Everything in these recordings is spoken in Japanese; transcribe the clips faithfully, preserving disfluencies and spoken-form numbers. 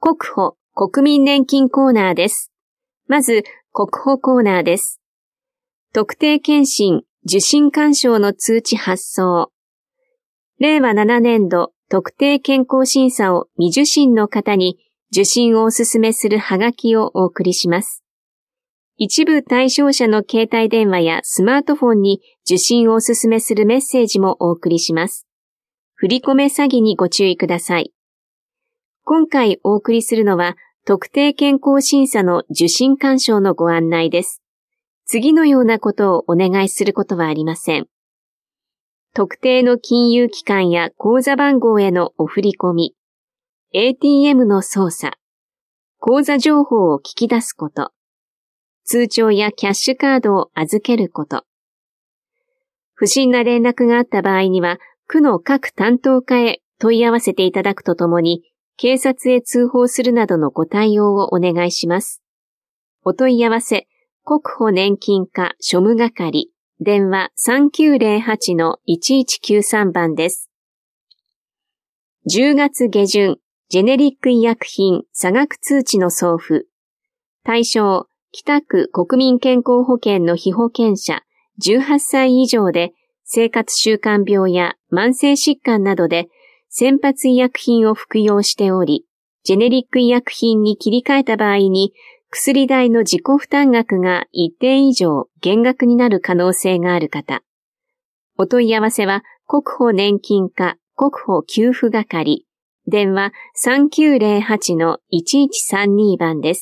国保国民年金コーナーです。まず、国保コーナーです。特定健診受診勧奨の通知発送。れいわななねんど特定健康審査を未受診の方に受診をお勧めするハガキをお送りします。一部対象者の携帯電話やスマートフォンに受診をお勧めするメッセージもお送りします。振り込め詐欺にご注意ください。今回お送りするのは特定健康審査の受診勧奨のご案内です。次のようなことをお願いすることはありません。特定の金融機関や口座番号へのお振り込み、エーティーエム の操作、口座情報を聞き出すこと、通帳やキャッシュカードを預けること。不審な連絡があった場合には、区の各担当課へ問い合わせていただくとともに、警察へ通報するなどのご対応をお願いします。お問い合わせ、国保年金課庶務係、電話 さんきゅうぜろはちのいちいちきゅうさん 番です。じゅうがつげじゅん、ジェネリック医薬品差額通知の送付。対象、北区国民健康保険の被保険者じゅうはっさい以上で生活習慣病や慢性疾患などで先発医薬品を服用しており、ジェネリック医薬品に切り替えた場合に薬代の自己負担額が一定以上減額になる可能性がある方。お問い合わせは国保年金課国保給付係、電話 さんきゅうぜろはちのいちいちさんに 番です。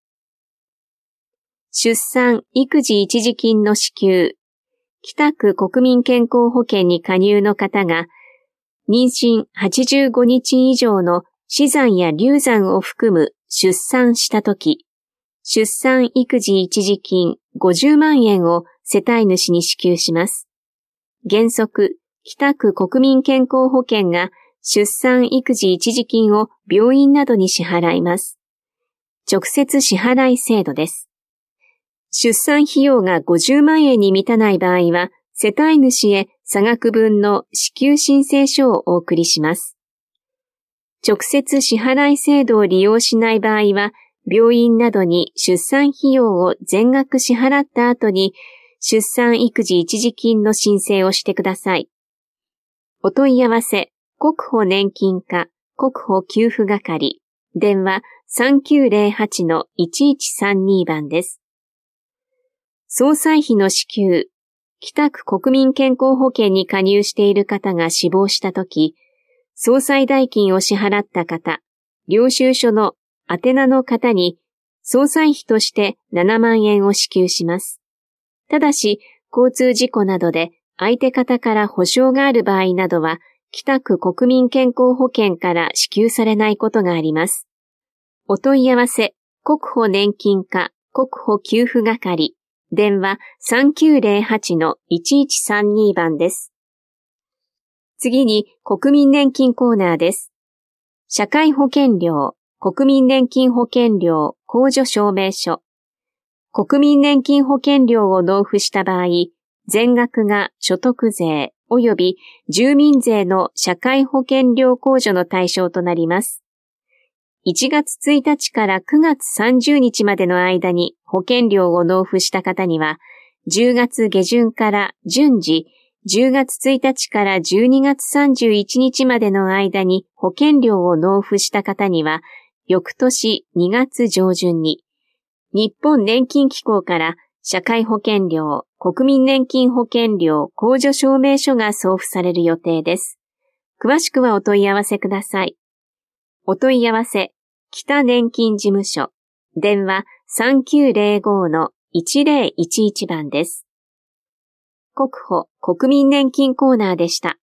出産・育児一時金の支給。北区国民健康保険に加入の方が、妊娠はちじゅうごにち以上の死産や流産を含む出産したとき、出産育児一時金ごじゅうまんえんを世帯主に支給します。原則、北区国民健康保険が出産育児一時金を病院などに支払います。直接支払い制度です。出産費用がごじゅうまんえんに満たない場合は、世帯主へ差額分の支給申請書をお送りします。直接支払い制度を利用しない場合は、病院などに出産費用を全額支払った後に、出産育児一時金の申請をしてください。お問い合わせ、国保年金課国保給付係、電話 さんきゅうぜろはちのいちいちさんに 番です。総裁費の支給。北区国民健康保険に加入している方が死亡したとき、総裁代金を支払った方、領収書の宛名の方に、総裁費としてななまんえんを支給します。ただし、交通事故などで相手方から保証がある場合などは、北区国民健康保険から支給されないことがあります。お問い合わせ、国保年金課国保給付係、電話 さんきゅうぜろはちのいちいちさんに 番です。次に国民年金コーナーです。社会保険料、国民年金保険料控除証明書。国民年金保険料を納付した場合、全額が所得税及び住民税の社会保険料控除の対象となります。いちがつついたちからくがつさんじゅうにちまでの間に保険料を納付した方には、じゅうがつげじゅんから順次、じゅうがつついたちからじゅうにがつさんじゅういちにちまでの間に保険料を納付した方には、翌年にがつじょうじゅんに、日本年金機構から社会保険料、国民年金保険料控除証明書が送付される予定です。詳しくはお問い合わせください。お問い合わせ、北年金事務所、電話 さんきゅうぜろごのいちぜろいちいち 番です。国保国民年金コーナーでした。